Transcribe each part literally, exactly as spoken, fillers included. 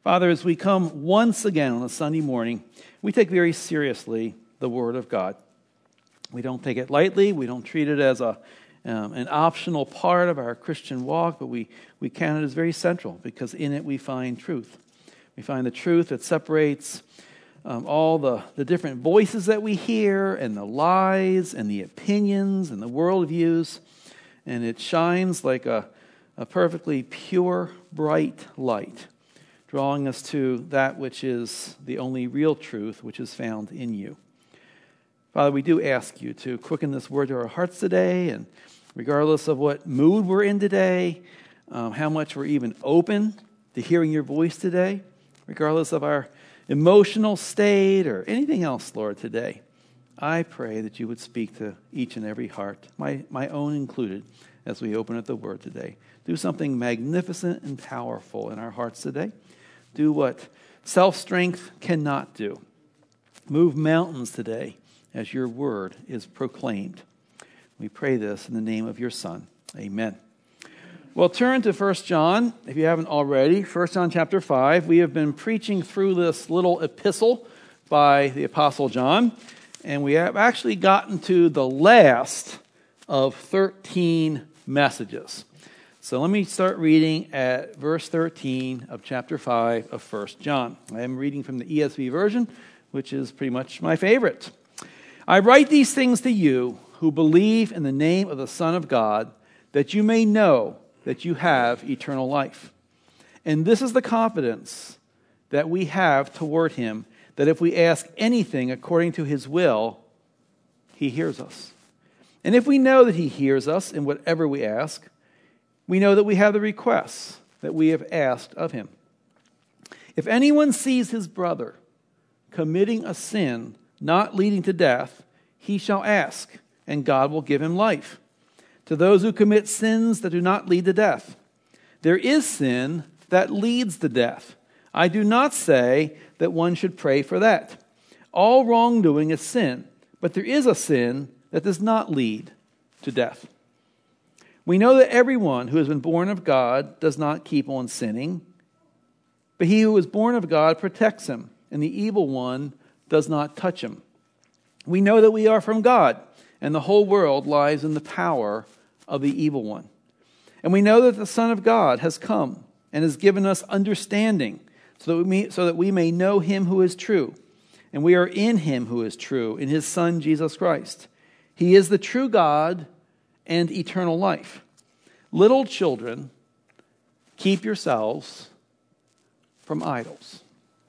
Father, as we come once again on a Sunday morning, we take very seriously the Word of God. We don't take it lightly. We don't treat it as a um, an optional part of our Christian walk, but we, we count it as very central because in it we find truth. We find the truth that separates um, all the, the different voices that we hear and the lies and the opinions and the worldviews, and it shines like a, a perfectly pure, bright light, drawing us to that which is the only real truth, which is found in you. Father, we do ask you to quicken this word to our hearts today, and regardless of what mood we're in today, um, how much we're even open to hearing your voice today, regardless of our emotional state or anything else, Lord, today, I pray that you would speak to each and every heart, my, my own included, as we open up the word today. Do something magnificent and powerful in our hearts today. Do what self-strength cannot do. Move mountains today as your word is proclaimed. We pray this in the name of your Son. Amen. Well, turn to First John, if you haven't already. First John chapter five. We have been preaching through this little epistle by the Apostle John, and we have actually gotten to the last of thirteen messages. So let me start reading at verse thirteen of chapter five of First John. I am reading from the E S V version, which is pretty much my favorite. I write these things to you who believe in the name of the Son of God, that you may know that you have eternal life. And this is the confidence that we have toward him, that if we ask anything according to his will, he hears us. And if we know that he hears us in whatever we ask, we know that we have the requests that we have asked of him. If anyone sees his brother committing a sin not leading to death, he shall ask, and God will give him life. To those who commit sins that do not lead to death, there is sin that leads to death. I do not say that one should pray for that. All wrongdoing is sin, but there is a sin that does not lead to death. We know that everyone who has been born of God does not keep on sinning, but he who is born of God protects him, and the evil one does not touch him. We know that we are from God, and the whole world lies in the power of the evil one. And we know that the Son of God has come and has given us understanding so that we may, so that we may know him who is true. And we are in him who is true, in his Son Jesus Christ. He is the true God and eternal life. Little children, keep yourselves from idols.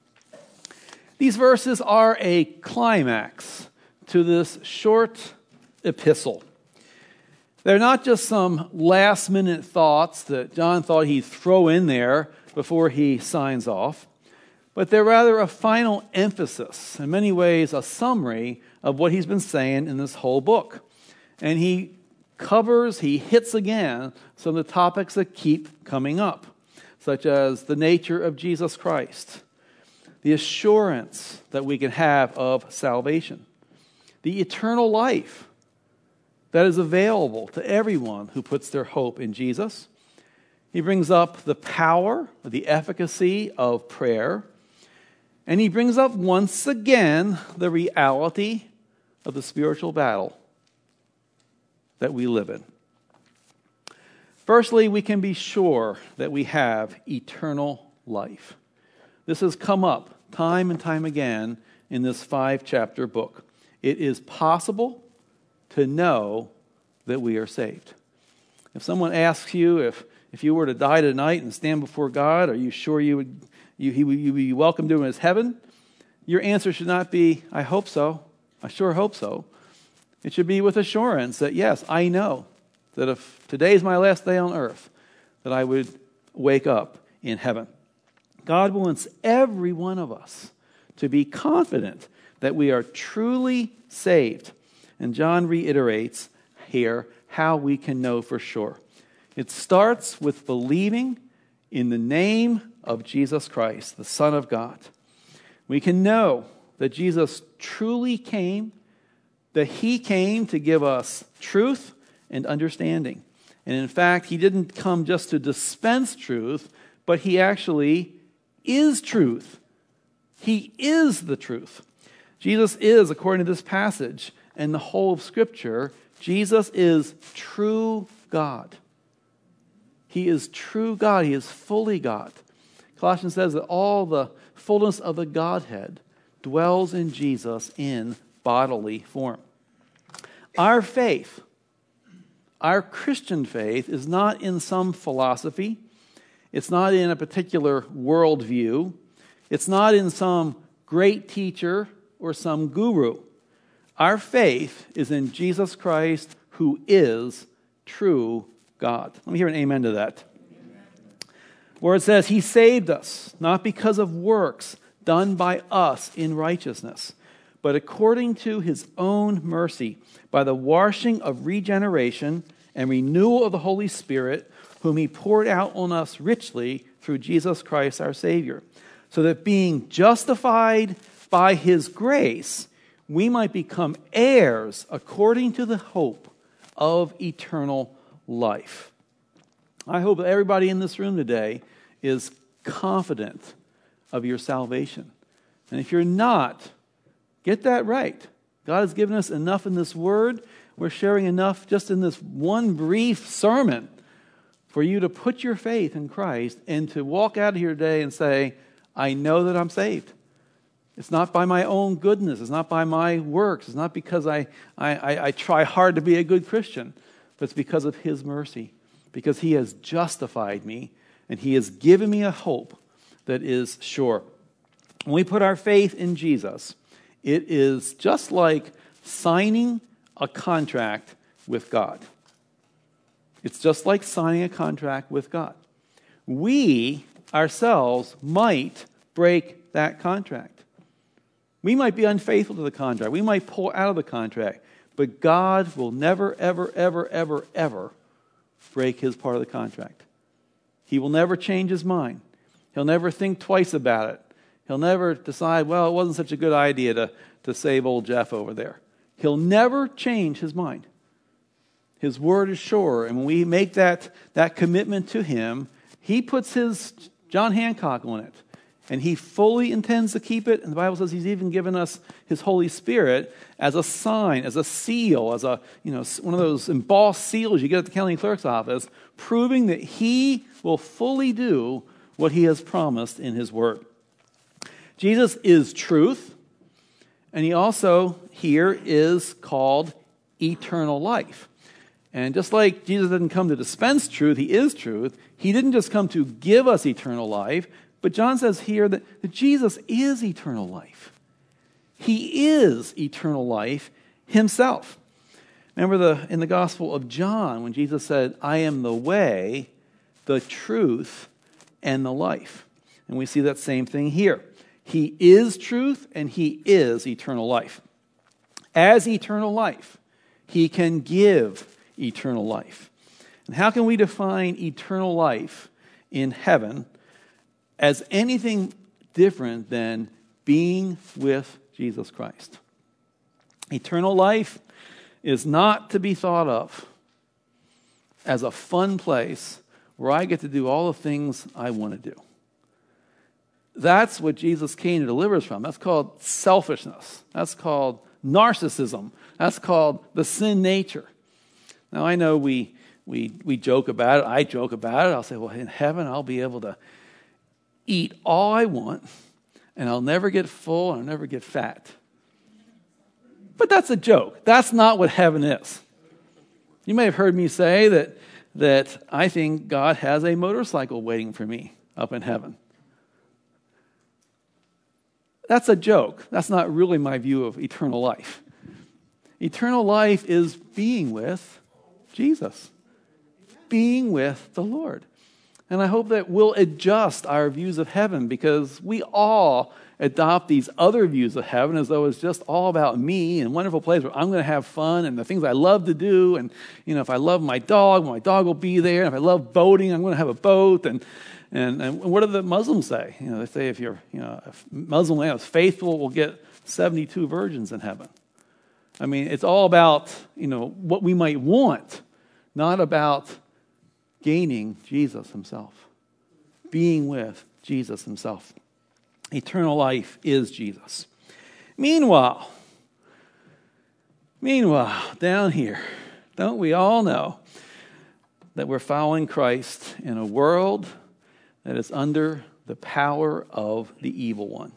These verses are a climax to this short epistle. They're not just some last-minute thoughts that John thought he'd throw in there before he signs off, but they're rather a final emphasis, in many ways a summary of what he's been saying in this whole book. And he covers, he hits again some of the topics that keep coming up, such as the nature of Jesus Christ, the assurance that we can have of salvation, the eternal life that is available to everyone who puts their hope in Jesus. He brings up the power, the efficacy of prayer, and he brings up once again the reality of the spiritual battle that we live in. Firstly, we can be sure that we have eternal life. This has come up time and time again in this five-chapter book. It is possible to know that we are saved. If someone asks you if, if you were to die tonight and stand before God, are you sure you would you he would you be welcomed to his heaven? Your answer should not be, I hope so. I sure hope so. It should be with assurance that, yes, I know that if today is my last day on earth, that I would wake up in heaven. God wants every one of us to be confident that we are truly saved. And John reiterates here how we can know for sure. It starts with believing in the name of Jesus Christ, the Son of God. We can know that Jesus truly came, that he came to give us truth and understanding. And in fact, he didn't come just to dispense truth, but he actually is truth. He is the truth. Jesus is, according to this passage and the whole of Scripture, Jesus is true God. He is true God. He is fully God. Colossians says that all the fullness of the Godhead dwells in Jesus in bodily form. Our faith, our Christian faith, is not in some philosophy. It's not in a particular worldview. It's not in some great teacher or some guru. Our faith is in Jesus Christ, who is true God. Let me hear an amen to that. Amen. Where it says, He saved us, not because of works done by us in righteousness, but according to His own mercy, by the washing of regeneration and renewal of the Holy Spirit, whom He poured out on us richly through Jesus Christ our Savior, so that being justified by His grace, we might become heirs according to the hope of eternal life. I hope that everybody in this room today is confident of your salvation. And if you're not, get that right. God has given us enough in this word. We're sharing enough just in this one brief sermon for you to put your faith in Christ and to walk out of here today and say, I know that I'm saved. It's not by my own goodness. It's not by my works. It's not because I, I, I, I try hard to be a good Christian, but it's because of His mercy, because He has justified me and He has given me a hope that is sure. When we put our faith in Jesus, it is just like signing a contract with God. It's just like signing a contract with God. We ourselves might break that contract. We might be unfaithful to the contract. We might pull out of the contract. But God will never, ever, ever, ever, ever break His part of the contract. He will never change His mind. He'll never think twice about it. He'll never decide, well, it wasn't such a good idea to, to save old Jeff over there. He'll never change His mind. His word is sure. And when we make that, that commitment to Him, He puts His John Hancock on it. And He fully intends to keep it. And the Bible says He's even given us His Holy Spirit as a sign, as a seal, as a, you know, one of those embossed seals you get at the county clerk's office, proving that He will fully do what He has promised in His word. Jesus is truth, and He also here is called eternal life. And just like Jesus didn't come to dispense truth, He is truth. He didn't just come to give us eternal life, but John says here that, that Jesus is eternal life. He is eternal life Himself. Remember the in the Gospel of John when Jesus said, I am the way, the truth, and the life. And we see that same thing here. He is truth and He is eternal life. As eternal life, He can give eternal life. And how can we define eternal life in heaven as anything different than being with Jesus Christ? Eternal life is not to be thought of as a fun place where I get to do all the things I want to do. That's what Jesus came to deliver us from. That's called selfishness. That's called narcissism. That's called the sin nature. Now, I know we we we joke about it. I joke about it. I'll say, well, in heaven, I'll be able to eat all I want, and I'll never get full, and I'll never get fat. But that's a joke. That's not what heaven is. You may have heard me say that, that I think God has a motorcycle waiting for me up in heaven. That's a joke. That's not really my view of eternal life. Eternal life is being with Jesus, being with the Lord. And I hope that we'll adjust our views of heaven, because we all adopt these other views of heaven as though it's just all about me and a wonderful place where I'm going to have fun and the things I love to do. And, you know, if I love my dog, my dog will be there. And if I love boating, I'm going to have a boat. And and, and what do the Muslims say? You know, they say if you're, you know, if Muslim man is faithful, will get seventy-two virgins in heaven. I mean, it's all about, you know, what we might want, not about gaining Jesus Himself, being with Jesus himself. Eternal life is Jesus. Meanwhile, meanwhile, down here, don't we all know that we're following Christ in a world that is under the power of the evil one?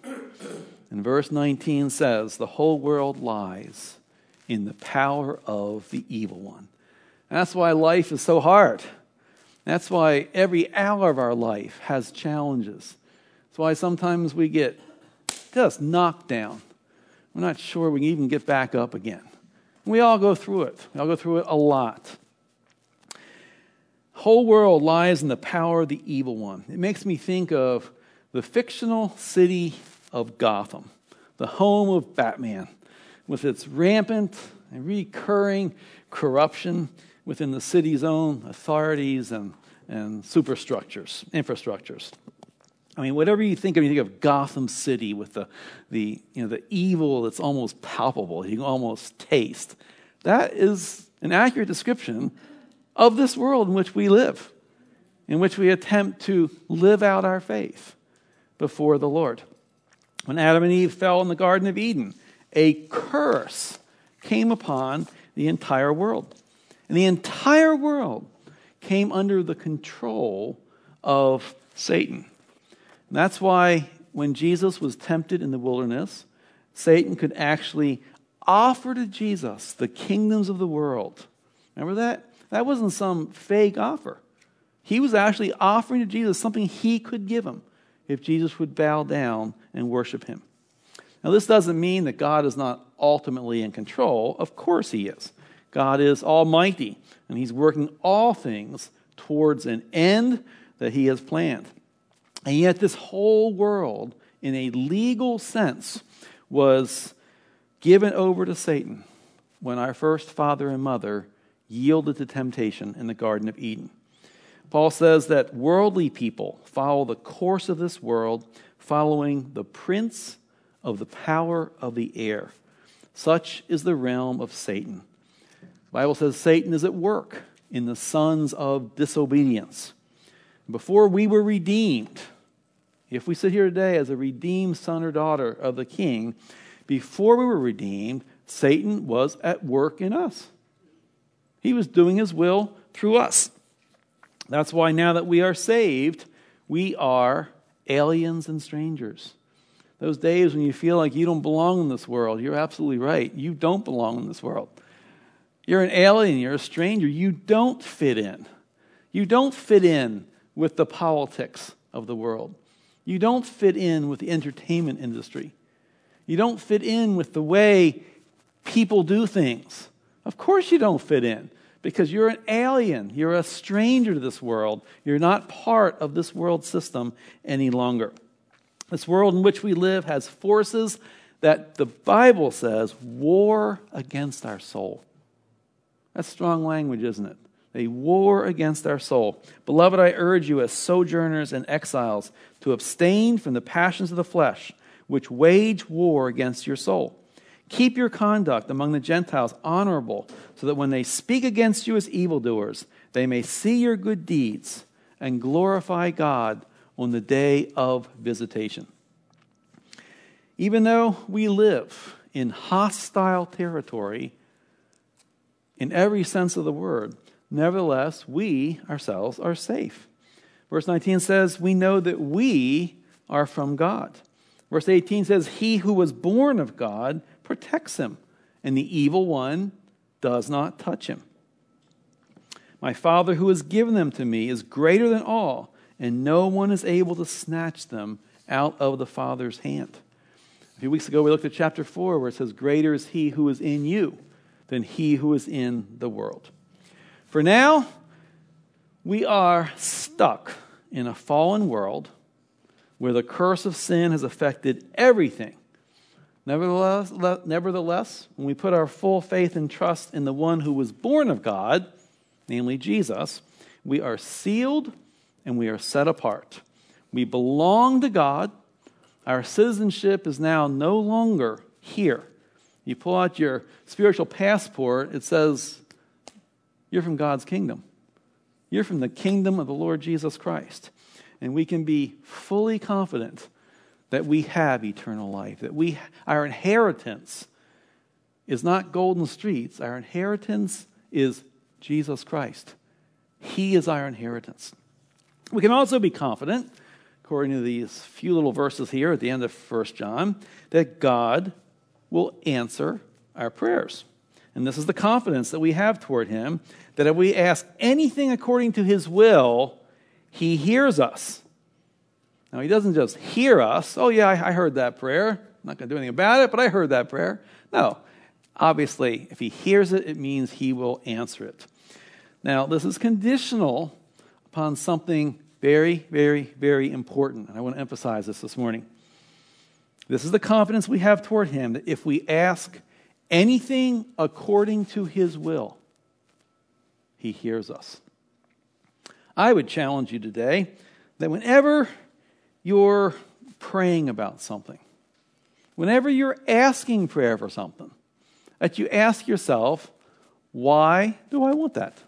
And verse nineteen says, the whole world lies in the power of the evil one. And that's why life is so hard. That's why every hour of our life has challenges. That's why sometimes we get just knocked down. We're not sure we can even get back up again. We all go through it. We all go through it a lot. The whole world lies in the power of the evil one. It makes me think of the fictional city of Gotham, the home of Batman, with its rampant and recurring corruption within the city's own authorities and, and superstructures, infrastructures. I mean, whatever you think of, you think of Gotham City with the, the, you know, the evil that's almost palpable, you can almost taste. That is an accurate description of this world in which we live, in which we attempt to live out our faith before the Lord. When Adam and Eve fell in the Garden of Eden, a curse came upon the entire world. And the entire world came under the control of Satan. And that's why when Jesus was tempted in the wilderness, Satan could actually offer to Jesus the kingdoms of the world. Remember that? That wasn't some fake offer. He was actually offering to Jesus something he could give him if Jesus would bow down and worship him. Now, this doesn't mean that God is not ultimately in control. Of course he is. God is almighty, and he's working all things towards an end that he has planned. And yet this whole world, in a legal sense, was given over to Satan when our first father and mother yielded to temptation in the Garden of Eden. Paul says that worldly people follow the course of this world, following the prince of the power of the air. Such is the realm of Satan. The Bible says Satan is at work in the sons of disobedience. Before we were redeemed, if we sit here today as a redeemed son or daughter of the King, before we were redeemed, Satan was at work in us. He was doing his will through us. That's why now that we are saved, we are aliens and strangers. Those days when you feel like you don't belong in this world, you're absolutely right. You don't belong in this world. You're an alien. You're a stranger. You don't fit in. You don't fit in with the politics of the world. You don't fit in with the entertainment industry. You don't fit in with the way people do things. Of course you don't fit in, because you're an alien. You're a stranger to this world. You're not part of this world system any longer. This world in which we live has forces that the Bible says war against our soul. That's strong language, isn't it? They war against our soul. Beloved, I urge you as sojourners and exiles to abstain from the passions of the flesh, which wage war against your soul. Keep your conduct among the Gentiles honorable, so that when they speak against you as evildoers, they may see your good deeds and glorify God on the day of visitation. Even though we live in hostile territory, in every sense of the word, nevertheless, we ourselves are safe. Verse nineteen says, we know that we are from God. Verse eighteen says, he who was born of God protects him, and the evil one does not touch him. My Father who has given them to me is greater than all, and no one is able to snatch them out of the Father's hand. A few weeks ago, we looked at chapter four, where it says, greater is he who is in you than he who is in the world. For now, we are stuck in a fallen world where the curse of sin has affected everything. Nevertheless, nevertheless, when we put our full faith and trust in the one who was born of God, namely Jesus, we are sealed and we are set apart. We belong to God. Our citizenship is now no longer here. You pull out your spiritual passport, it says, you're from God's kingdom. You're from the kingdom of the Lord Jesus Christ. and we can be fully confident that we have eternal life, that we, our inheritance is not golden streets. Our inheritance is Jesus Christ. He is our inheritance. We can also be confident, according to these few little verses here at the end of First John, that God will answer our prayers. And this is the confidence that we have toward him, that if we ask anything according to his will, he hears us. Now, he doesn't just hear us. Oh, yeah, I heard that prayer. I'm not going to do anything about it, but I heard that prayer. No. Obviously, if he hears it, it means he will answer it. Now, this is conditional upon something very, very, very important. And I want to emphasize this this morning. This is the confidence we have toward him, that if we ask anything according to his will, he hears us. I would challenge you today that whenever you're praying about something, whenever you're asking prayer for something, that you ask yourself, why do I want that?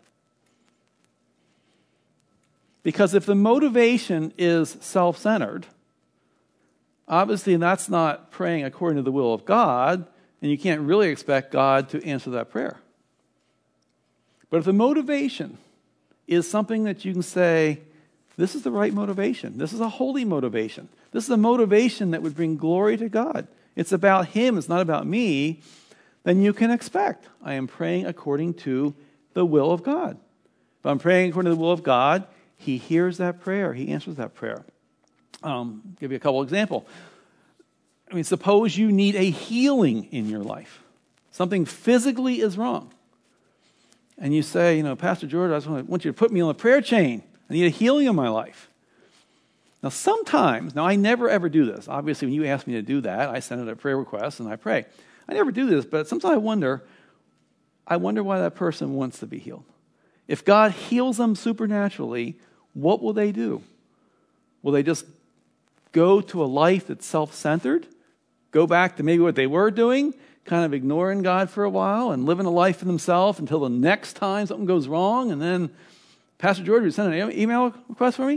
Because if the motivation is self-centered, obviously that's not praying according to the will of God, and you can't really expect God to answer that prayer. But if the motivation is something that you can say, this is the right motivation, this is a holy motivation, this is a motivation that would bring glory to God, it's about him, it's not about me, then you can expect, I am praying according to the will of God. If I'm praying according to the will of God, he hears that prayer, he answers that prayer. Um, give you a couple examples. I mean, suppose you need a healing in your life. Something physically is wrong. And you say, you know, Pastor George, I just want, to, want you to put me on the prayer chain. I need a healing in my life. Now, sometimes, now I never ever do this. Obviously, when you ask me to do that, I send out a prayer request and I pray. I never do this, but sometimes I wonder, I wonder why that person wants to be healed. If God heals them supernaturally, what will they do? Will they just go to a life that's self-centered? Go back to maybe what they were doing, kind of ignoring God for a while and living a life for themselves until the next time something goes wrong, and then, Pastor George, you send an email request for me?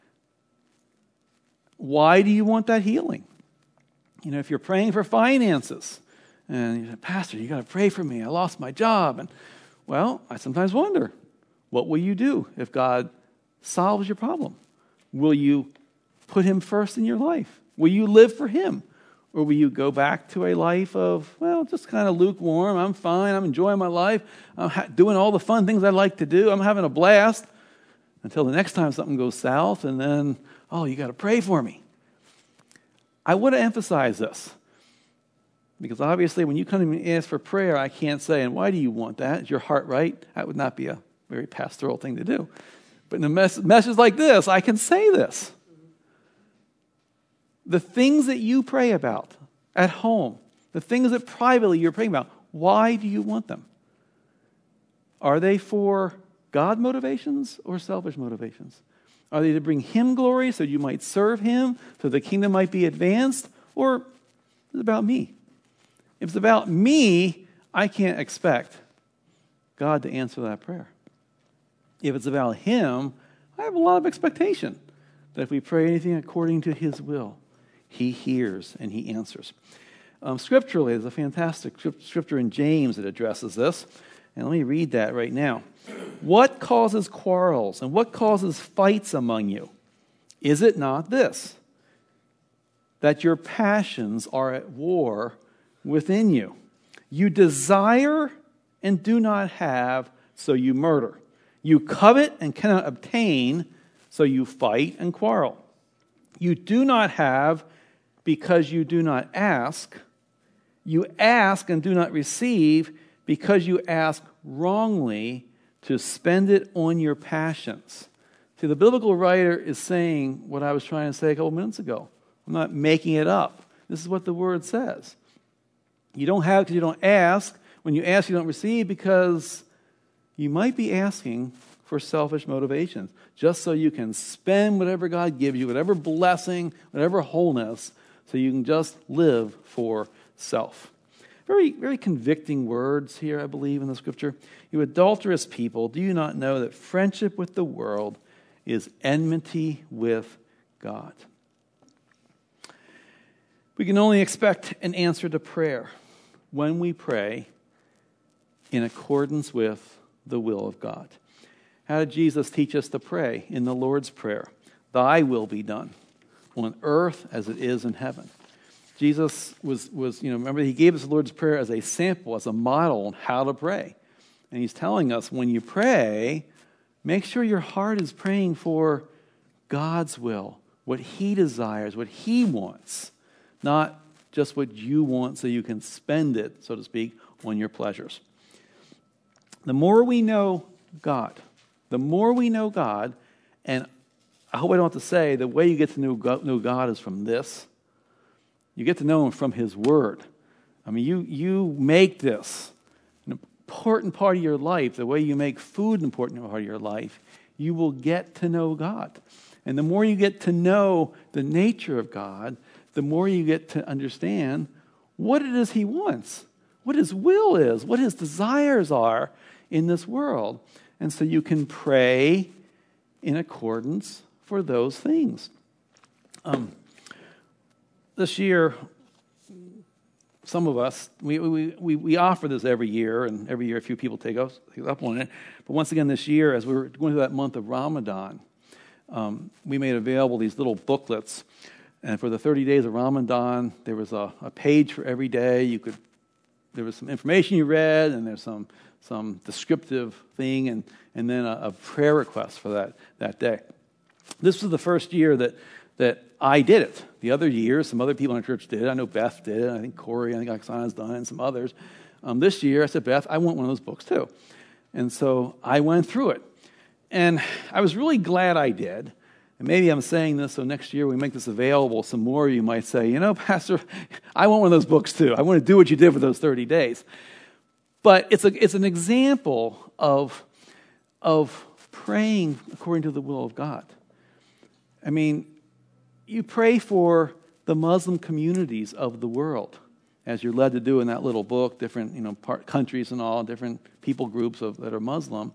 Why do you want that healing? You know, if you're praying for finances, and you say, Pastor, you got to pray for me. I lost my job. And well, I sometimes wonder, what will you do if God solves your problem? Will you put him first in your life? Will you live for him? Or will you go back to a life of, well, just kind of lukewarm. I'm fine. I'm enjoying my life. I'm ha- doing all the fun things I like to do. I'm having a blast until the next time something goes south. And then, oh, you got to pray for me. I want to emphasize this. Because obviously when you come to me and ask for prayer, I can't say, and why do you want that? Is your heart right? That would not be a very pastoral thing to do. But in a mess- message like this, I can say this. The things that you pray about at home, the things that privately you're praying about, why do you want them? Are they for God motivations or selfish motivations? Are they to bring him glory so you might serve him, so the kingdom might be advanced? Or is it about me? If it's about me, I can't expect God to answer that prayer. If it's about him, I have a lot of expectation that if we pray anything according to his will, he hears and he answers. Um, scripturally, there's a fantastic scripture in James that addresses this. And let me read that right now. What causes quarrels and what causes fights among you? Is it not this, that your passions are at war within you? You desire and do not have, so you murder. You covet and cannot obtain, so you fight and quarrel. You do not have because you do not ask. You ask and do not receive because you ask wrongly to spend it on your passions. See, the biblical writer is saying what I was trying to say a couple minutes ago. I'm not making it up. This is what the word says. You don't have because you don't ask. When you ask, you don't receive because you might be asking for selfish motivations, just so you can spend whatever God gives you, whatever blessing, whatever wholeness, so you can just live for self. Very, very convicting words here, I believe, in the scripture. You adulterous people, do you not know that friendship with the world is enmity with God. We can only expect an answer to prayer when we pray in accordance with the will of God. How did Jesus teach us to pray in the Lord's Prayer? Thy will be done on earth as it is in heaven. Jesus was, was, you know, remember he gave us the Lord's Prayer as a sample, as a model on how to pray. And he's telling us when you pray, make sure your heart is praying for God's will, what he desires, what he wants, not just what you want so you can spend it, so to speak, on your pleasures. The more we know God, the more we know God, and I hope I don't have to say, the way you get to know God, know God is from this. You get to know him from his word. I mean, you, you make this an important part of your life, the way you make food an important part of your life. You will get to know God. And the more you get to know the nature of God, the more you get to understand what it is he wants, what his will is, what his desires are in this world. And so you can pray in accordance for those things. Um, this year, some of us, we, we, we, we offer this every year, and every year a few people take us up on it. But once again this year, as we were going through that month of Ramadan, um, we made available these little booklets. And for the thirty days of Ramadan, there was a, a page for every day. You could, there was some information you read, and there's some some descriptive thing, and, and then a, a prayer request for that, that day. This was the first year that that I did it. The other years, some other people in our church did it. I know Beth did it. I think Corey, I think Oksana's done it, and some others. Um, this year, I said, Beth, I want one of those books too. And so I went through it. And I was really glad I did. And maybe I'm saying this so next year we make this available, some more of you might say, you know, Pastor, I want one of those books too. I want to do what you did for those thirty days. But it's a it's an example of, of praying according to the will of God. I mean, you pray for the Muslim communities of the world, as you're led to do in that little book, different you know part, countries and all, different people groups of, that are Muslim.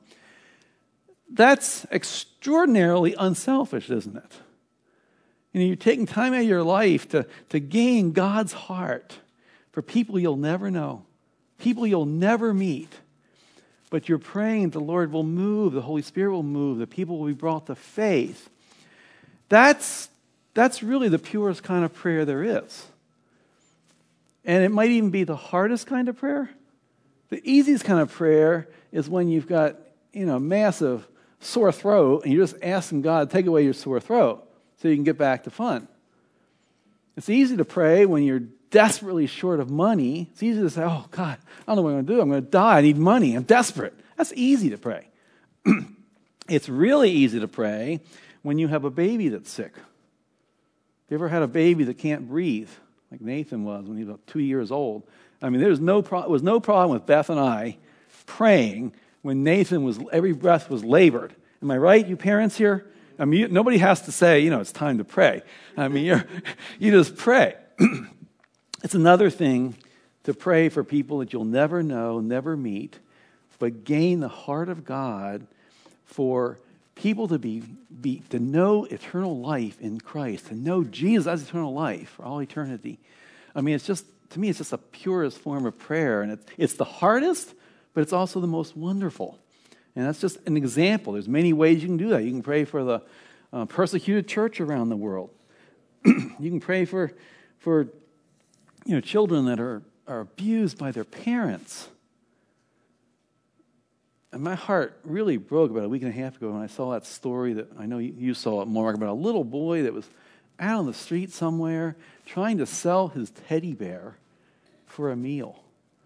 That's extraordinarily unselfish, isn't it? You know, you're taking time out of your life to, to gain God's heart for people you'll never know, people you'll never meet. But you're praying the Lord will move, the Holy Spirit will move, the people will be brought to faith. That's, that's really the purest kind of prayer there is. And it might even be the hardest kind of prayer. The easiest kind of prayer is when you've got, you know, massive sore throat, and you're just asking God to take away your sore throat so you can get back to fun. It's easy to pray when you're desperately short of money. It's easy to say, oh, God, I don't know what I'm going to do. I'm going to die. I need money. I'm desperate. That's easy to pray. It's really easy to pray when you have a baby that's sick. Have you ever had a baby that can't breathe, like Nathan was when he was about two years old? I mean, there was no, pro- was no problem with Beth and I praying when Nathan was, every breath was labored. Am I right, you parents here? I mean, you, nobody has to say, you know, it's time to pray. I mean, you're, you just pray. It's another thing to pray for people that you'll never know, never meet, but gain the heart of God for people to be, be to know eternal life in Christ, to know Jesus as eternal life for all eternity. I mean, it's just, to me, it's just the purest form of prayer, and it's, it's the hardest, but it's also the most wonderful. And that's just an example. There's many ways you can do that. You can pray for the uh, persecuted church around the world. You can pray for, for you know, children that are, are abused by their parents. And my heart really broke about a week and a half ago when I saw that story that I know you saw it, Mark, about a little boy that was out on the street somewhere trying to sell his teddy bear for a meal.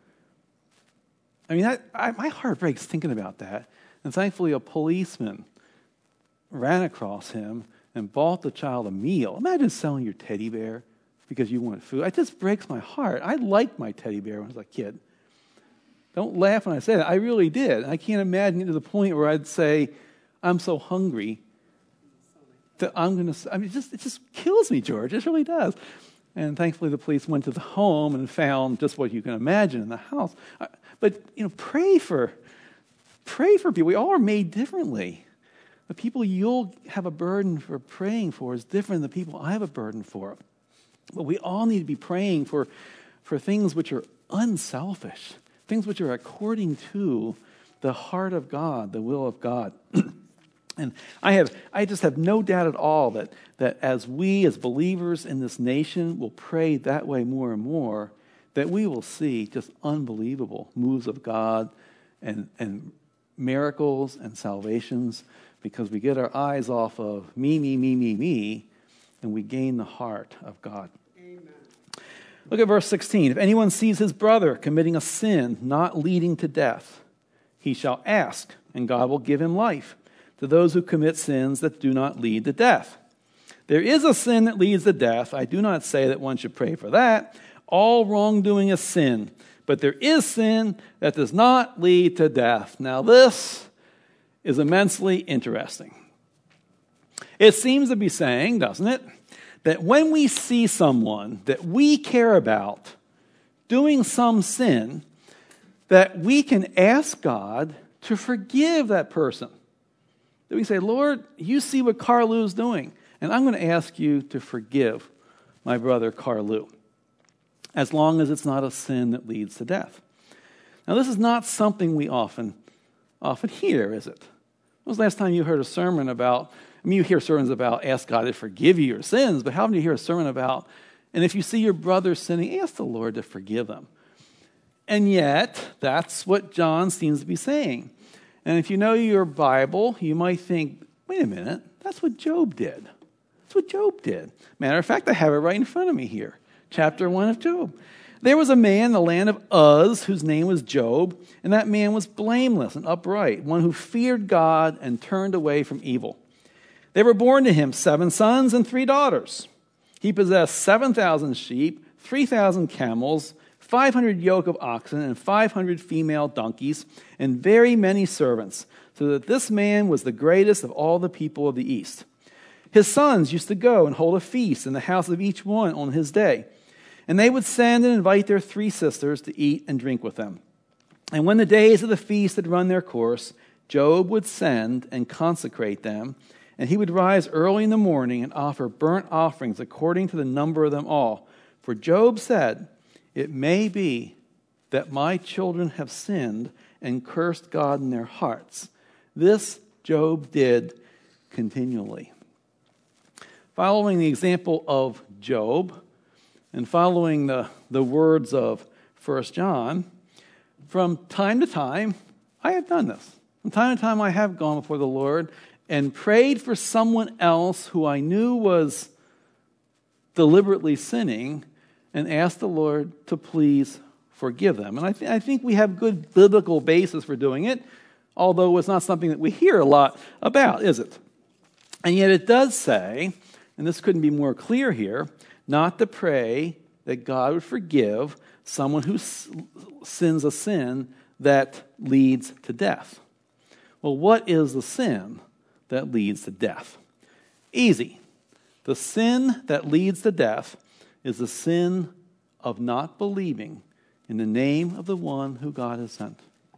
I mean, that, I, my heart breaks thinking about that. And thankfully, a policeman ran across him and bought the child a meal. Imagine selling your teddy bear because you want food. It just breaks my heart. I liked my teddy bear when I was a kid. Don't laugh when I say that. I really did. I can't imagine it to the point where I'd say, I'm so hungry that I'm going to... I mean, it just, it just kills me, George. It really does. And thankfully, the police went to the home and found just what you can imagine in the house. But, you know, pray for, pray for people. We all are made differently. The people you'll have a burden for praying for is different than the people I have a burden for. But we all need to be praying for, for things which are unselfish, things which are according to the heart of God, the will of God. And I have, I just have no doubt at all that, that as we, as believers in this nation, will pray that way more and more, that we will see just unbelievable moves of God and, and miracles and salvations, because we get our eyes off of me, me, me, me, me, and we gain the heart of God. Amen. Look at verse sixteen. If anyone sees his brother committing a sin not leading to death, he shall ask, and God will give him life, to those who commit sins that do not lead to death. There is a sin that leads to death. I do not say that one should pray for that. All wrongdoing is sin. But there is sin that does not lead to death. Now this is immensely interesting. It seems to be saying, doesn't it, that when we see someone that we care about doing some sin, that we can ask God to forgive that person. That we say, Lord, you see what Carlu's doing, and I'm going to ask you to forgive my brother Carlu, as long as it's not a sin that leads to death. Now, this is not something we often, often hear, is it? When was the last time you heard a sermon about, I mean, you hear sermons about ask God to forgive you your sins, but how often do you hear a sermon about, and if you see your brother sinning, ask the Lord to forgive them? And yet, that's what John seems to be saying. And if you know your Bible, you might think, wait a minute, that's what Job did. That's what Job did. Matter of fact, I have it right in front of me here. Chapter one of Job. There was a man in the land of Uz whose name was Job, and that man was blameless and upright, one who feared God and turned away from evil. There were born to him seven sons and three daughters. He possessed seven thousand sheep, three thousand camels, five hundred yoke of oxen, and five hundred female donkeys, and very many servants, so that this man was the greatest of all the people of the East. His sons used to go and hold a feast in the house of each one on his day. And they would send and invite their three sisters to eat and drink with them. And when the days of the feast had run their course, Job would send and consecrate them, and he would rise early in the morning and offer burnt offerings according to the number of them all. For Job said, "It may be that my children have sinned and cursed God in their hearts." This Job did continually. Following the example of Job, and following the, the words of First John, from time to time, I have done this. From time to time, I have gone before the Lord and prayed for someone else who I knew was deliberately sinning and asked the Lord to please forgive them. And I, th- I think we have good biblical basis for doing it, although it's not something that we hear a lot about, is it? And yet it does say, and this couldn't be more clear here, not to pray that God would forgive someone who s- sins a sin that leads to death. Well, what is the sin that leads to death? Easy. The sin that leads to death is the sin of not believing in the name of the one who God has sent.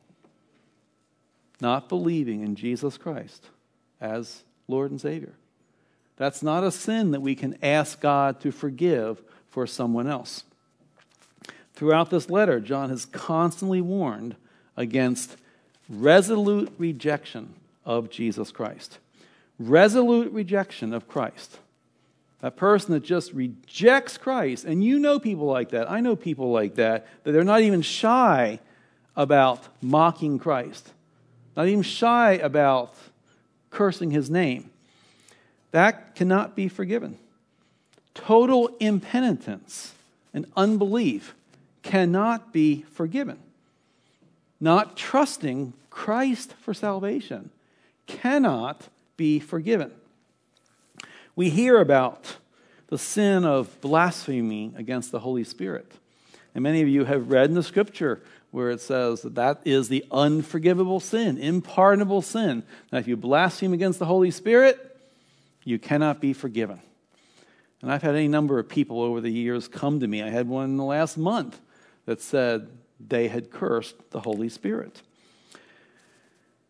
Not believing in Jesus Christ as Lord and Savior. That's not a sin that we can ask God to forgive for someone else. Throughout this letter, John has constantly warned against resolute rejection of Jesus Christ. Resolute rejection of Christ. A person that just rejects Christ, and you know people like that. I know people like that, that they're not even shy about mocking Christ. Not even shy about cursing his name. That cannot be forgiven. Total impenitence and unbelief cannot be forgiven. Not trusting Christ for salvation cannot be forgiven. We hear about the sin of blasphemy against the Holy Spirit. And many of you have read in the scripture where it says that that is the unforgivable sin, impardonable sin. That if you blaspheme against the Holy Spirit, you cannot be forgiven. And I've had any number of people over the years come to me. I had one in the last month that said they had cursed the Holy Spirit.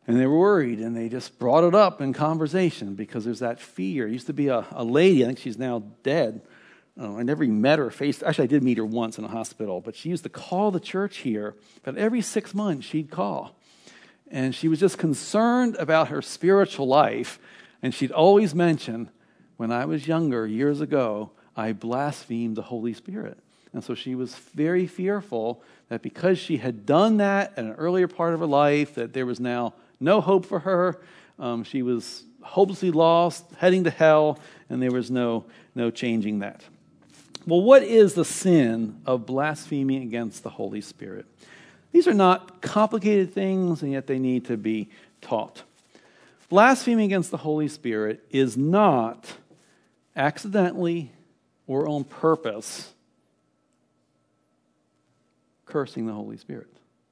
And they were worried, and they just brought it up in conversation because there's that fear. It used to be a, a lady, I think she's now dead. Oh, I never even met her face. Actually, I did meet her once in a hospital, but she used to call the church here. But every six months, she'd call. And she was just concerned about her spiritual life. And she'd always mention, when I was younger, years ago, I blasphemed the Holy Spirit. And so she was very fearful that because she had done that at an earlier part of her life, that there was now no hope for her. Um, she was hopelessly lost, heading to hell, and there was no, no changing that. Well, what is the sin of blaspheming against the Holy Spirit? These are not complicated things, and yet they need to be taught. Blaspheming against the Holy Spirit is not accidentally or on purpose cursing the Holy Spirit.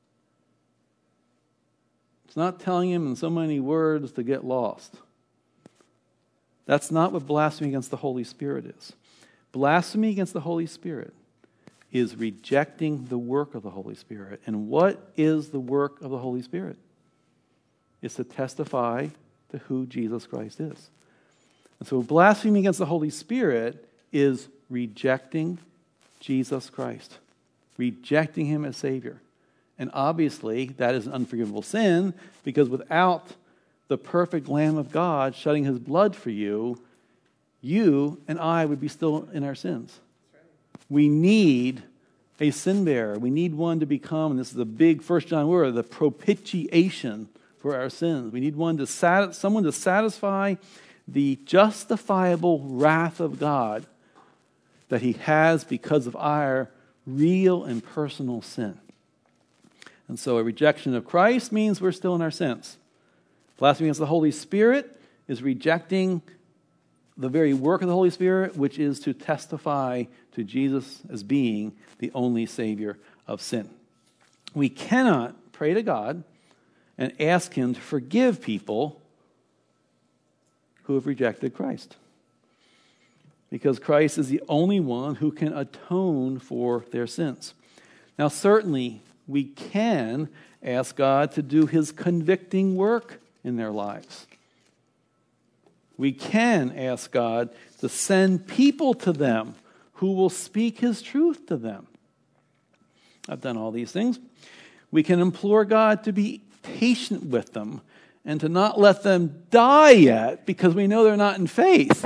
It's not telling him in so many words to get lost. That's not what blasphemy against the Holy Spirit is. Blasphemy against the Holy Spirit is rejecting the work of the Holy Spirit. And what is the work of the Holy Spirit? It's to testify to who Jesus Christ is. And so blasphemy against the Holy Spirit is rejecting Jesus Christ, rejecting him as Savior. And obviously, that is an unforgivable sin, because without the perfect Lamb of God shedding his blood for you, you and I would be still in our sins. We need a sin bearer. We need one to become, and this is the big First John word, the propitiation for our sins. We need one to sat, someone to satisfy the justifiable wrath of God that he has because of our real and personal sin. And so a rejection of Christ means we're still in our sins. Blasphemy against the Holy Spirit is rejecting the very work of the Holy Spirit, which is to testify to Jesus as being the only Savior of sin. We cannot pray to God and ask him to forgive people who have rejected Christ, because Christ is the only one who can atone for their sins. Now, certainly, we can ask God to do his convicting work in their lives. We can ask God to send people to them who will speak his truth to them. I've done all these things. We can implore God to be patient with them and to not let them die yet because we know they're not in faith.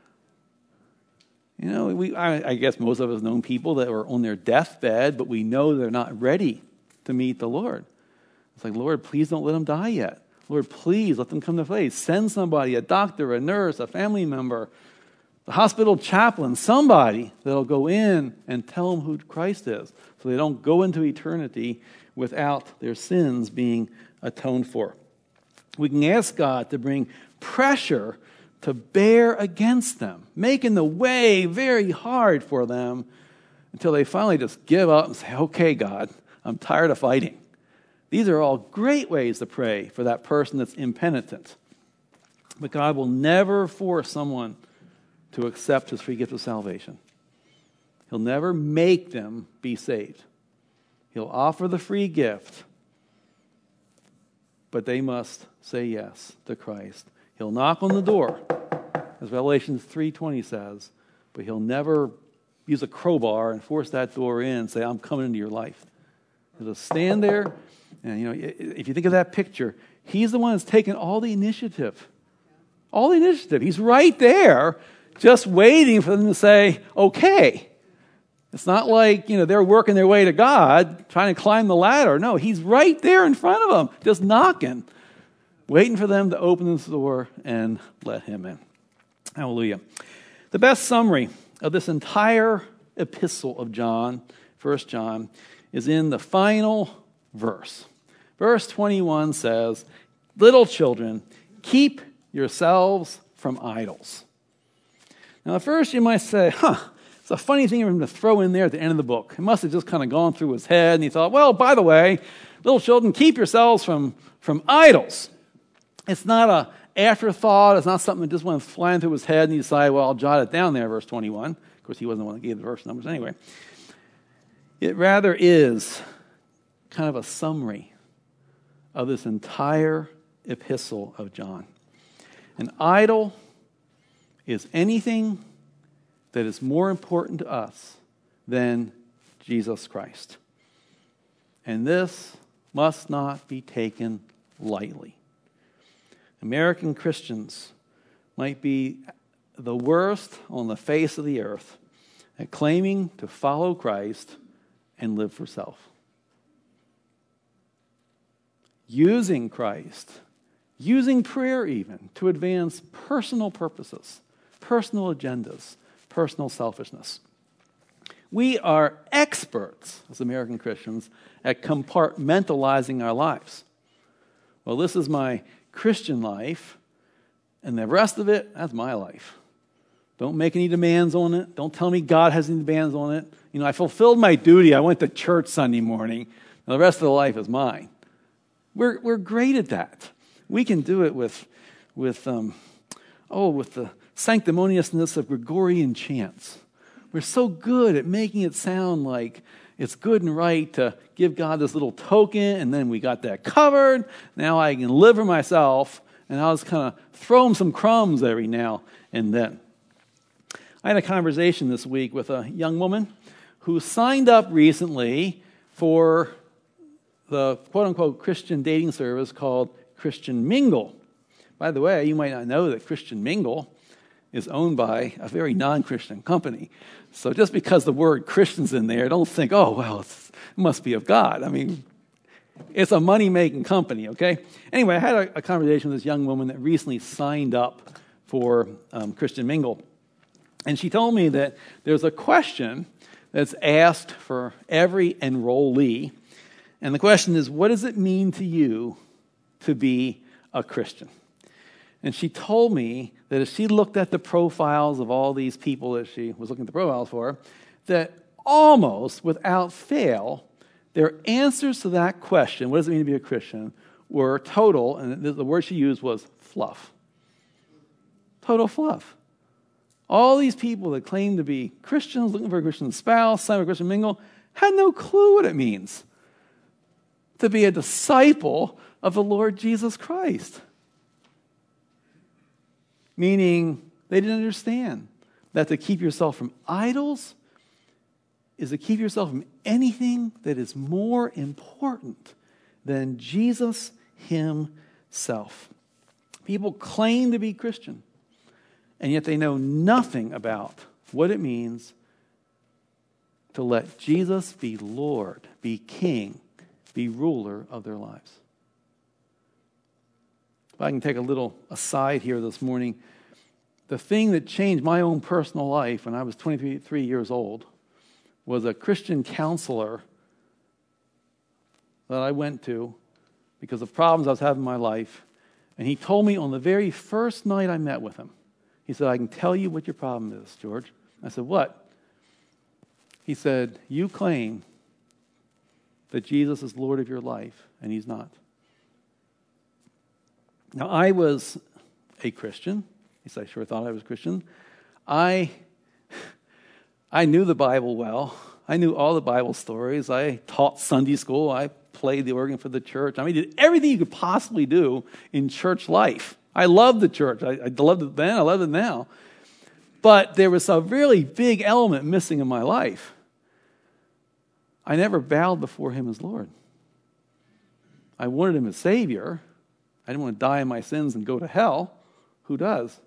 You know, we, I, I guess most of us know people that are on their deathbed, but we know they're not ready to meet the Lord. It's like, Lord, please don't let them die yet. Lord, please let them come to faith. Send somebody, a doctor, a nurse, a family member, the hospital chaplain, somebody that'll go in and tell them who Christ is, so they don't go into eternity without their sins being atoned for. We can ask God to bring pressure to bear against them, making the way very hard for them until they finally just give up and say, okay, God, I'm tired of fighting. These are all great ways to pray for that person that's impenitent. But God will never force someone to accept his free gift of salvation. He'll never make them be saved. He'll offer the free gift, but they must say yes to Christ. He'll knock on the door, as Revelation three twenty says, but he'll never use a crowbar and force that door in and say, I'm coming into your life. He'll just stand there. And, you know, if you think of that picture, he's the one that's taken all the initiative. All the initiative. He's right there just waiting for them to say, okay. It's not like, you know, they're working their way to God, trying to climb the ladder. No, he's right there in front of them, just knocking, waiting for them to open this door and let him in. Hallelujah. The best summary of this entire epistle of John, First John, is in the final verse. Verse twenty-one says, little children, keep yourselves from idols. Now, at first you might say, huh, it's a funny thing for him to throw in there at the end of the book. It must have just kind of gone through his head, and he thought, well, by the way, little children, keep yourselves from, from idols. It's not an afterthought. It's not something that just went flying through his head, and he decided, well, I'll jot it down there, verse twenty-one. Of course, he wasn't the one that gave the verse numbers anyway. It rather is kind of a summary of this entire epistle of John. An idol is anything that is more important to us than Jesus Christ. And this must not be taken lightly. American Christians might be the worst on the face of the earth at claiming to follow Christ and live for self. Using Christ, using prayer even, to advance personal purposes, personal agendas, personal selfishness. We are experts, as American Christians, at compartmentalizing our lives. Well, this is my Christian life, and the rest of it, that's my life. Don't make any demands on it. Don't tell me God has any demands on it. You know, I fulfilled my duty. I went to church Sunday morning. And the rest of the life is mine. We're we're great at that. We can do it with, with um, oh, with the sanctimoniousness of Gregorian chants. We're so good at making it sound like it's good and right to give God this little token, and then we got that covered. Now I can live for myself, and I'll just kind of throw him some crumbs every now and then. I had a conversation this week with a young woman who signed up recently for the quote-unquote Christian dating service called Christian Mingle. By the way, you might not know that Christian Mingle is owned by a very non-Christian company. So just because the word Christian's in there, don't think, oh, well, it's, it must be of God. I mean, it's a money-making company, okay? Anyway, I had a, a conversation with this young woman that recently signed up for um, Christian Mingle. And she told me that there's a question that's asked for every enrollee. And the question is, what does it mean to you to be a Christian? And she told me that as she looked at the profiles of all these people that she was looking at the profiles for, that almost without fail, their answers to that question, what does it mean to be a Christian, were total, and the word she used was fluff. Total fluff. All these people that claim to be Christians, looking for a Christian spouse, sign up for a Christian mingle, had no clue what it means to be a disciple of the Lord Jesus Christ. Meaning, they didn't understand that to keep yourself from idols is to keep yourself from anything that is more important than Jesus himself. People claim to be Christian, and yet they know nothing about what it means to let Jesus be Lord, be King, be ruler of their lives. If I can take a little aside here this morning, the thing that changed my own personal life when I was twenty-three years old was a Christian counselor that I went to because of problems I was having in my life. And he told me on the very first night I met with him, he said, I can tell you what your problem is, George. I said, what? He said, you claim that Jesus is Lord of your life, and he's not. Now, I was a Christian. At least I sure thought I was a Christian. I, I knew the Bible well. I knew all the Bible stories. I taught Sunday school. I played the organ for the church. I mean, did everything you could possibly do in church life. I loved the church. I, I loved it then. I love it now. But there was a really big element missing in my life. I never bowed before him as Lord. I wanted him as Savior. I didn't want to die in my sins and go to hell. Who does?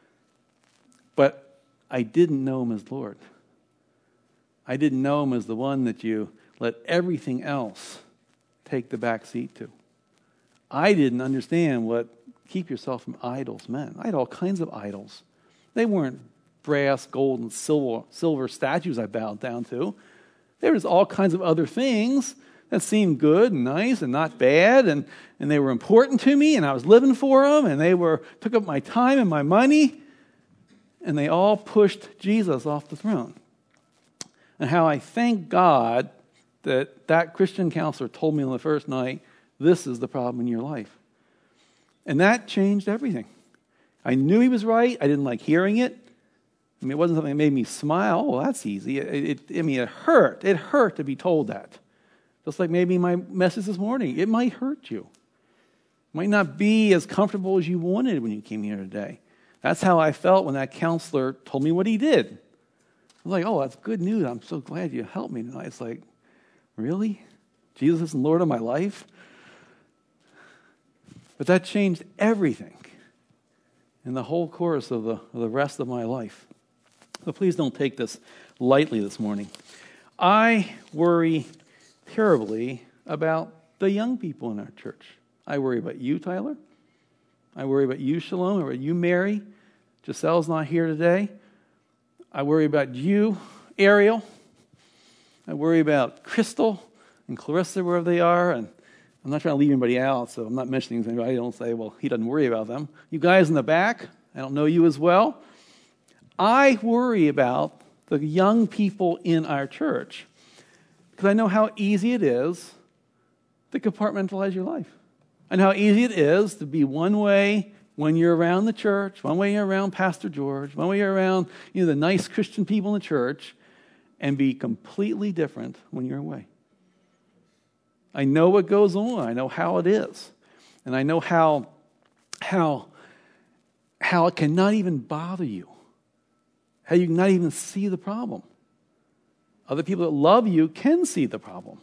But I didn't know him as Lord. I didn't know him as the one that you let everything else take the back seat to. I didn't understand what keep yourself from idols meant. I had all kinds of idols. They weren't brass, gold, and silver, silver statues I bowed down to. There was all kinds of other things that seemed good and nice and not bad, and, and they were important to me, and I was living for them, and they were took up my time and my money, and they all pushed Jesus off the throne. And how I thank God that that Christian counselor told me on the first night, this is the problem in your life. And that changed everything. I knew he was right. I didn't like hearing it. I mean, it wasn't something that made me smile. Well, that's easy. It, it, I mean, it hurt. It hurt to be told that. Just like maybe my message this morning. It might hurt you. Might not be as comfortable as you wanted when you came here today. That's how I felt when that counselor told me what he did. I was like, oh, that's good news. I'm so glad you helped me tonight. It's like, really? Jesus is Lord of my life? But that changed everything in the whole course of the, of the rest of my life. So please don't take this lightly this morning. I worry terribly about the young people in our church. I worry about you, Tyler. I worry about you, Shalom. I worry about you, Mary. Giselle's not here today. I worry about you, Ariel. I worry about Crystal and Clarissa, wherever they are. And I'm not trying to leave anybody out, so I'm not mentioning anybody. I don't say, well, he doesn't worry about them. You guys in the back, I don't know you as well. I worry about the young people in our church because I know how easy it is to compartmentalize your life. I know how easy it is to be one way when you're around the church, one way you're around Pastor George, one way you're around you know, the nice Christian people in the church, and be completely different when you're away. I know what goes on. I know how it is. And I know how, how, how it cannot even bother you. How you cannot even see the problem. Other people that love you can see the problem.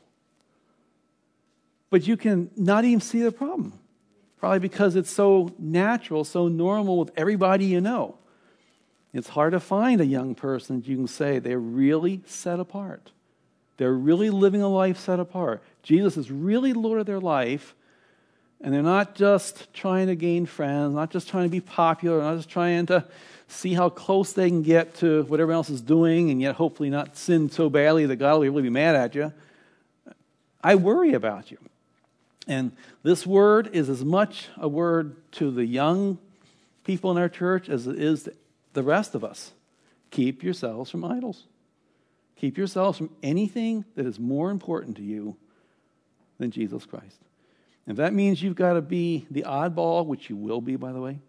But you can not even see the problem. Probably because it's so natural, so normal with everybody you know. It's hard to find a young person that you can say they're really set apart. They're really living a life set apart. Jesus is really Lord of their life, and they're not just trying to gain friends, not just trying to be popular, not just trying to see how close they can get to what everyone else is doing, and yet hopefully not sin so badly that God will really be mad at you. I worry about you. And this word is as much a word to the young people in our church as it is to the rest of us. Keep yourselves from idols. Keep yourselves from anything that is more important to you than Jesus Christ. If that means you've got to be the oddball, which you will be, by the way,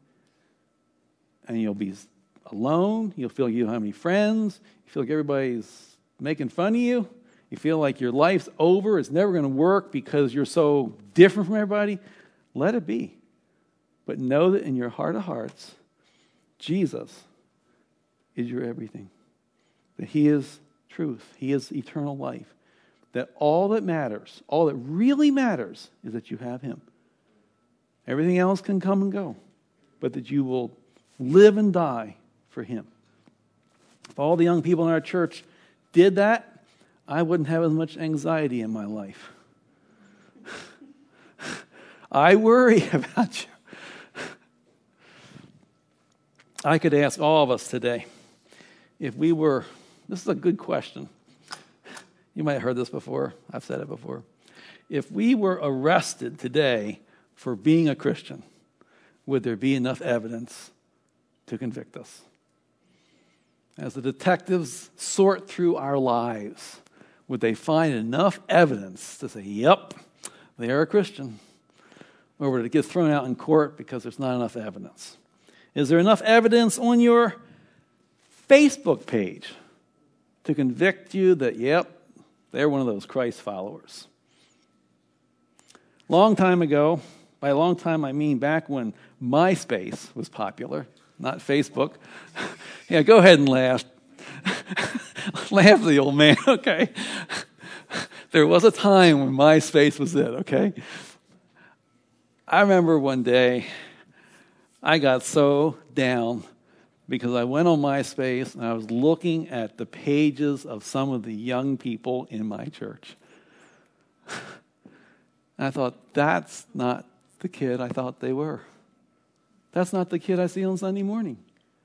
and you'll be alone, you'll feel like you don't have any friends, you feel like everybody's making fun of you, you feel like your life's over, it's never going to work because you're so different from everybody, let it be. But know that in your heart of hearts, Jesus is your everything. That He is truth. He is eternal life. That all that matters, all that really matters, is that you have Him. Everything else can come and go, but that you will live and die for Him. If all the young people in our church did that, I wouldn't have as much anxiety in my life. I worry about you. I could ask all of us today, if we were, this is a good question. You might have heard this before. I've said it before. If we were arrested today for being a Christian, would there be enough evidence to convict us? As the detectives sort through our lives, would they find enough evidence to say, yep, they are a Christian? Or would it get thrown out in court because there's not enough evidence? Is there enough evidence on your Facebook page to convict you that, yep, they're one of those Christ followers? Long time ago, by a long time I mean back when MySpace was popular, not Facebook. Yeah, go ahead and laugh. Laugh at the old man, okay? There was a time when MySpace was it, okay? I remember one day I got so down because I went on MySpace and I was looking at the pages of some of the young people in my church. And I thought, that's not the kid I thought they were. That's not the kid I see on Sunday morning.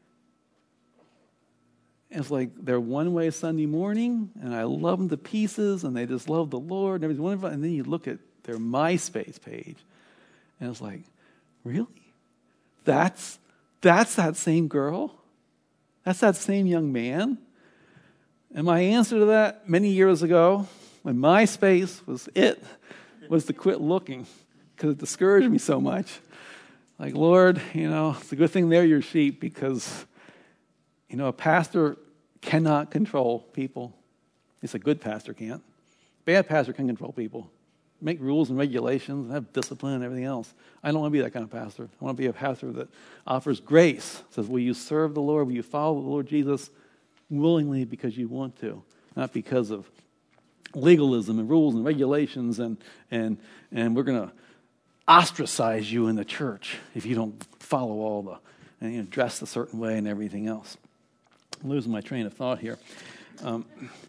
It's like they're one way Sunday morning, and I love them to pieces, and they just love the Lord, and everything's wonderful. And then you look at their MySpace page, and it's like, really? That's that's that same girl? That's that same young man? And my answer to that many years ago, when MySpace was it, was to quit looking, because it discouraged me so much. Like, Lord, you know, it's a good thing they're your sheep, because you know, a pastor cannot control people. It's a good pastor can't. Bad pastor can control people. make rules and regulations and have discipline and everything else. I don't want to be that kind of pastor. I want to be a pastor that offers grace. Says, will you serve the Lord? Will you follow the Lord Jesus willingly because you want to, not because of legalism and rules and regulations and and and we're going to ostracize you in the church if you don't follow all the and you know, dress a certain way and everything else. I'm losing my train of thought here. Um,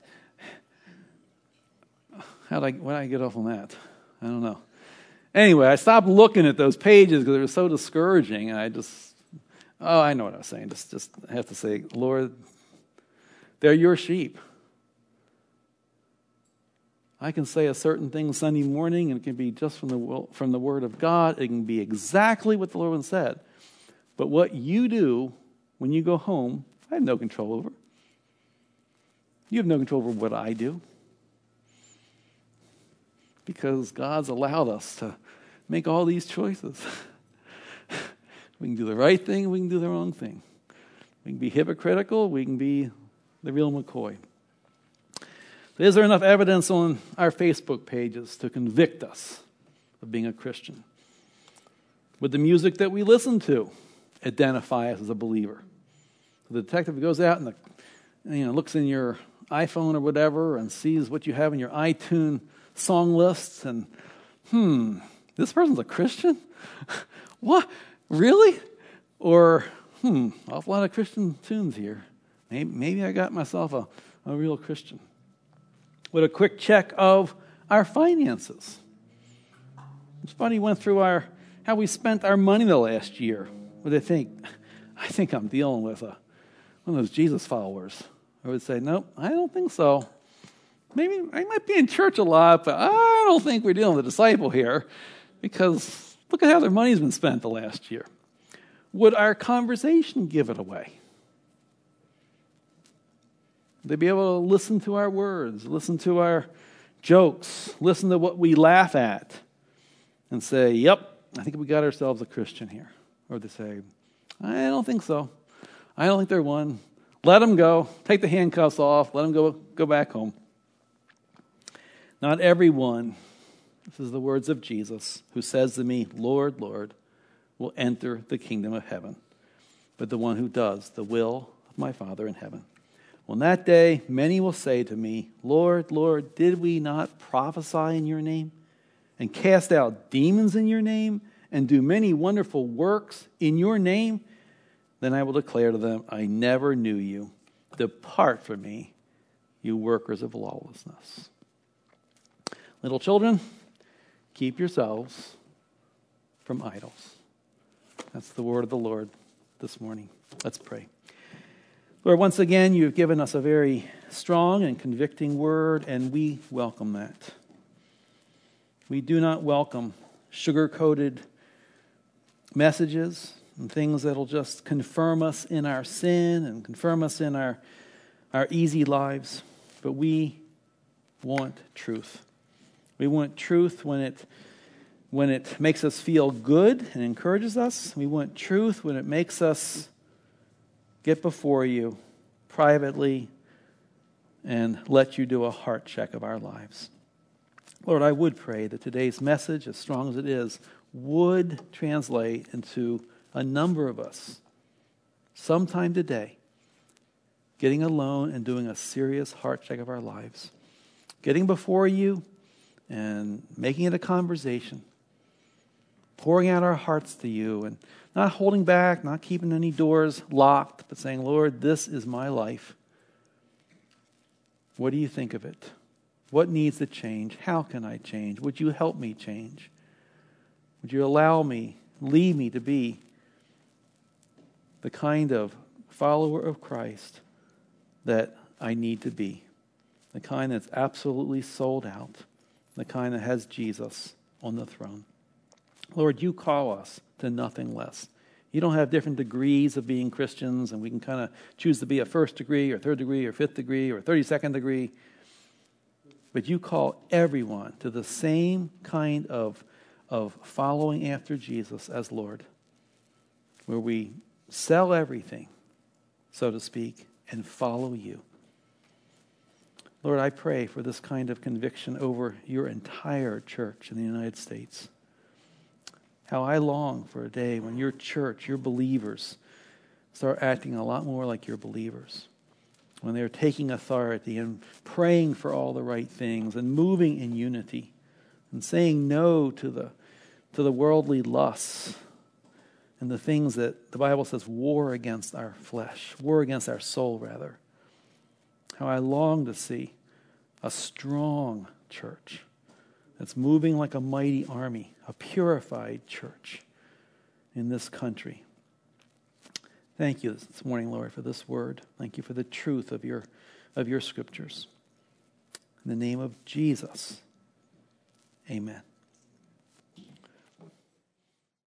how did I, why did I get off on that? I don't know. Anyway, I stopped looking at those pages because they were so discouraging. And I just, oh, I know what I was saying. Just, just have to say, Lord, they're your sheep. I can say a certain thing Sunday morning, and it can be just from the from the Word of God. It can be exactly what the Lord said. But what you do when you go home, I have no control over. You have no control over what I do. Because God's allowed us to make all these choices. We can do the right thing, we can do the wrong thing. We can be hypocritical, we can be the real McCoy. So is there enough evidence on our Facebook pages to convict us of being a Christian? Would the music that we listen to identify us as a believer? So the detective goes out and the, you know, looks in your iPhone or whatever and sees what you have in your iTunes song lists and, hmm, this person's a Christian? What? Really? Or, hmm, awful lot of Christian tunes here. Maybe, maybe I got myself a, a real Christian. With a quick check of our finances. It's funny, went through our how we spent our money the last year. What do they think? I think I'm dealing with a, one of those Jesus followers. I would say, nope, I don't think so. Maybe I might be in church a lot, but I don't think we're dealing with a disciple here because look at how their money's been spent the last year. Would our conversation give it away? Would they be able to listen to our words, listen to our jokes, listen to what we laugh at and say, yep, I think we got ourselves a Christian here. Or they say, I don't think so. I don't think they're one. Let them go. Take the handcuffs off. Let them go, go back home. Not everyone, this is the words of Jesus, who says to me, Lord, Lord, will enter the kingdom of heaven, but the one who does the will of my Father in heaven. On that day, many will say to me, Lord, Lord, did we not prophesy in your name and cast out demons in your name and do many wonderful works in your name? Then I will declare to them, I never knew you. Depart from me, you workers of lawlessness. Little children, keep yourselves from idols. That's the word of the Lord this morning. Let's pray. Lord, once again, you've given us a very strong and convicting word, and we welcome that. We do not welcome sugar-coated messages and things that'll just confirm us in our sin and confirm us in our, our easy lives, but we want truth. We want truth when it when it makes us feel good and encourages us. We want truth when it makes us get before you privately and let you do a heart check of our lives. Lord, I would pray that today's message, as strong as it is, would translate into a number of us, sometime today, getting alone and doing a serious heart check of our lives, getting before you and making it a conversation, pouring out our hearts to you and not holding back, not keeping any doors locked, but saying, Lord, this is my life. What do you think of it? What needs to change? How can I change? Would you help me change? Would you allow me, lead me to be the kind of follower of Christ that I need to be? The kind that's absolutely sold out. The kind that has Jesus on the throne. Lord, you call us to nothing less. You don't have different degrees of being Christians, and we can kind of choose to be a first degree or third degree or fifth degree or thirty-second degree. But you call everyone to the same kind of, of following after Jesus as Lord, where we sell everything, so to speak, and follow you. Lord, I pray for this kind of conviction over your entire church in the United States. How I long for a day when your church, your believers, start acting a lot more like your believers. When they're taking authority and praying for all the right things and moving in unity and saying no to the, to the worldly lusts and the things that the Bible says war against our flesh, war against our soul, rather. How I long to see a strong church that's moving like a mighty army, a purified church in this country. Thank you this morning, Lord, for this word. Thank you for the truth of your, of your scriptures. In the name of Jesus, amen.